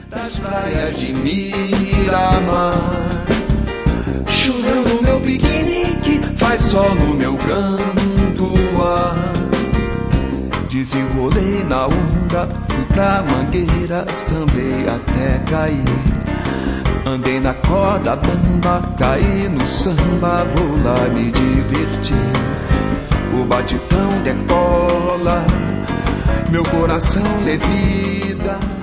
das praias de Miramar. Choveu no meu piquenique, faz sol no meu canto ar. Desenrolei na onda, fui pra mangueira, sambei até cair. Andei na corda bamba, caí no samba, vou lá me divertir. O batidão decola, meu coração levita.